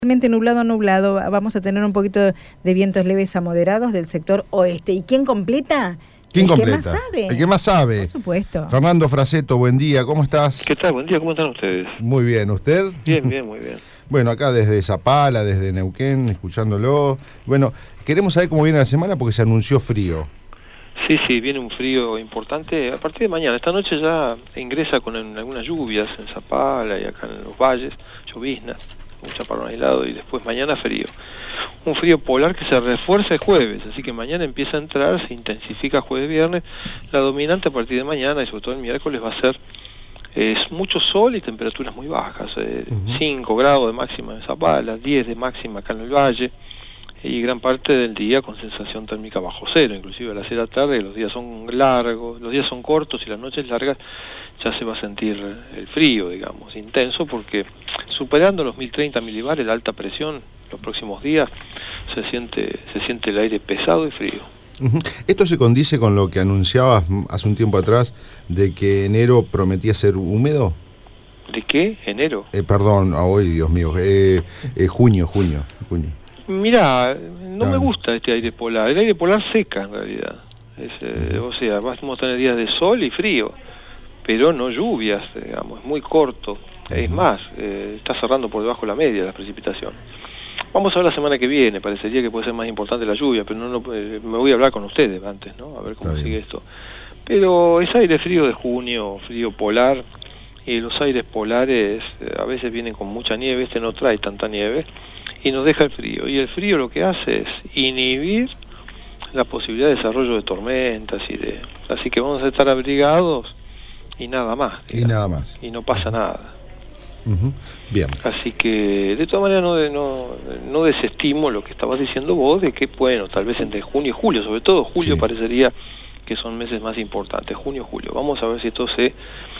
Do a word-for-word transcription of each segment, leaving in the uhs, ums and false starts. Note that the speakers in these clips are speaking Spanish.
Nublado, nublado, vamos a tener un poquito de vientos leves a moderados del sector oeste. ¿Y quién completa? ¿Quién el completa? que más sabe. El que más sabe. Por supuesto. Fernando Fraseto, buen día, ¿cómo estás? ¿Qué tal? Buen día, ¿cómo están ustedes? Muy bien, ¿usted? Bien, bien, muy bien. Bueno, acá desde Zapala, desde Neuquén, escuchándolo. Bueno, queremos saber cómo viene la semana porque se anunció frío. Sí, sí, viene un frío importante. A partir de mañana, esta noche ya ingresa con algunas lluvias en Zapala y acá en los valles, lloviznas, un chaparrón aislado, y después mañana frío. Un frío polar que se refuerza el jueves, así que mañana empieza a entrar, se intensifica jueves, viernes. La dominante a partir de mañana y sobre todo el miércoles va a ser es mucho sol y temperaturas muy bajas, eh, uh-huh. cinco grados de máxima en Zapala, diez de máxima acá en el valle, y gran parte del día con sensación térmica bajo cero, inclusive a las seis de la tarde. Los días son largos, los días son cortos y las noches largas, ya se va a sentir el frío, digamos, intenso, porque superando los mil treinta milibares de alta presión los próximos días, se siente, se siente el aire pesado y frío. Uh-huh. ¿Esto se condice con lo que anunciabas hace un tiempo atrás de que enero prometía ser húmedo? ¿De qué? ¿Enero? Eh, perdón, hoy, Dios mío, eh, eh, junio, junio, junio. Mirá, no ah. me gusta este aire polar. El aire polar seca, en realidad. Es, eh, o sea, vamos a tener días de sol y frío, pero no lluvias, digamos, es muy corto. Es más, eh, está cerrando por debajo de la media las precipitaciones. Vamos a ver la semana que viene, parecería que puede ser más importante la lluvia, pero no, no eh, me voy a hablar con ustedes antes, ¿no? A ver cómo sigue esto. Pero es aire frío de junio, frío polar, y los aires polares eh, a veces vienen con mucha nieve, este no trae tanta nieve, y nos deja el frío. Y el frío lo que hace es inhibir la posibilidad de desarrollo de tormentas y de... Así que vamos a estar abrigados y nada más. Digamos. Y nada más. Y no pasa nada. Uh-huh. Bien. Así que de todas maneras no, no, no desestimo lo que estabas diciendo vos, de que bueno, tal vez entre junio y julio, sobre todo julio, sí. Parecería que son meses más importantes, junio y julio. Vamos a ver si esto se,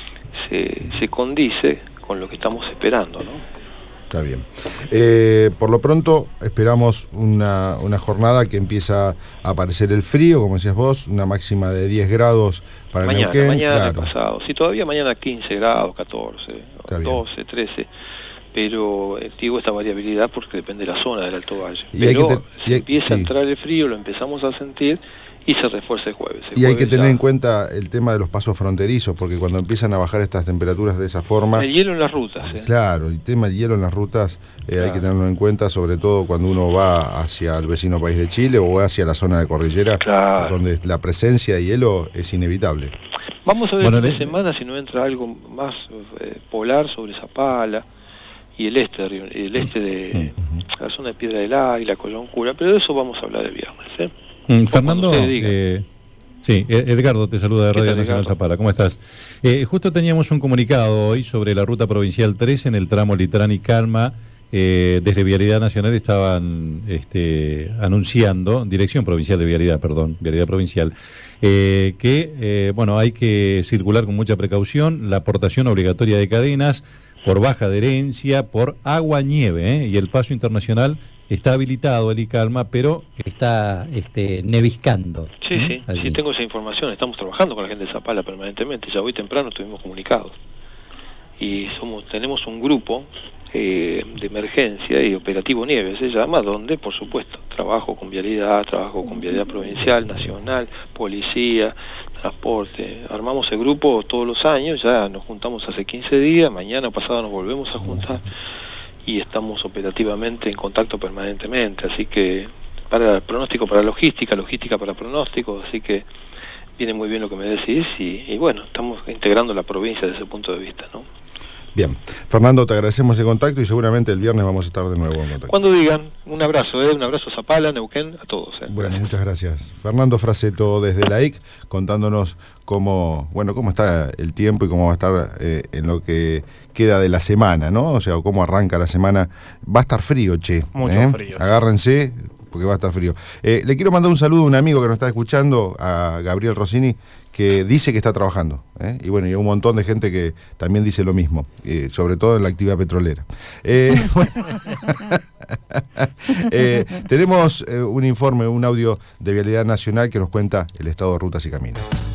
se, se condice con lo que estamos esperando, ¿no? Está bien. Eh, por lo pronto esperamos una, una jornada que empieza a aparecer el frío, como decías vos, una máxima de diez grados para mañana, Neuquén. Mañana, claro. pasado. Sí, todavía mañana quince grados, catorce, doce, trece, pero eh, digo esta variabilidad porque depende de la zona del Alto Valle. Y pero te, si y, empieza sí. a entrar el frío, lo empezamos a sentir y se refuerza el jueves. El y hay jueves que tener ya... en cuenta el tema de los pasos fronterizos, porque cuando empiezan a bajar estas temperaturas de esa forma... El hielo en las rutas. ¿eh? Claro, el tema del hielo en las rutas eh, claro. Hay que tenerlo en cuenta, sobre todo cuando uno va hacia el vecino país de Chile o hacia la zona de cordillera, claro. donde la presencia de hielo es inevitable. Vamos a ver bueno, esta le... semana si no entra algo más eh, polar sobre Zapala y el este, el este de uh-huh. la zona de Piedra del Águila, Coyoncura, pero de eso vamos a hablar el viernes, ¿eh? Mm, Fernando, eh, sí, Edgardo te saluda de Radio Nacional Zapala, ¿cómo estás? Eh, justo teníamos un comunicado hoy sobre la ruta provincial tres en el tramo Litrán y Calma. Eh, desde Vialidad Nacional estaban este, anunciando, Dirección Provincial de Vialidad, perdón, Vialidad Provincial, eh, que eh, bueno, hay que circular con mucha precaución, la aportación obligatoria de cadenas por baja adherencia, por agua-nieve, ¿eh? Y el paso internacional está habilitado, el Icalma, pero está este, neviscando. Sí, sí, Allí. sí, tengo esa información, estamos trabajando con la gente de Zapala permanentemente, ya hoy temprano estuvimos comunicados. Y somos tenemos un grupo eh, de emergencia y operativo nieve, se llama, donde, por supuesto, trabajo con vialidad, trabajo con vialidad provincial, nacional, policía, transporte. Armamos el grupo todos los años, ya nos juntamos hace quince días, mañana o pasado nos volvemos a juntar y estamos operativamente en contacto permanentemente, así que para el pronóstico, para logística, logística para pronóstico, así que viene muy bien lo que me decís y, y bueno, estamos integrando la provincia desde ese punto de vista, ¿no? Bien, Fernando, te agradecemos el contacto y seguramente el viernes vamos a estar de nuevo en contacto. Cuando digan, un abrazo, ¿eh? Un abrazo a Zapala, Neuquén, a todos. ¿eh? Bueno, muchas gracias. Fernando Fraseto desde la I C, contándonos cómo, bueno, cómo está el tiempo y cómo va a estar eh, en lo que queda de la semana, ¿no? O sea, cómo arranca la semana. Va a estar frío, che. Mucho ¿eh? frío. Agárrense, porque va a estar frío. Eh, le quiero mandar un saludo a un amigo que nos está escuchando, a Gabriel Rossini, que dice que está trabajando, ¿eh? Y bueno, y hay un montón de gente que también dice lo mismo, eh, sobre todo en la actividad petrolera. Eh, bueno, eh, tenemos eh, un informe, un audio de Vialidad Nacional que nos cuenta el estado de rutas y caminos.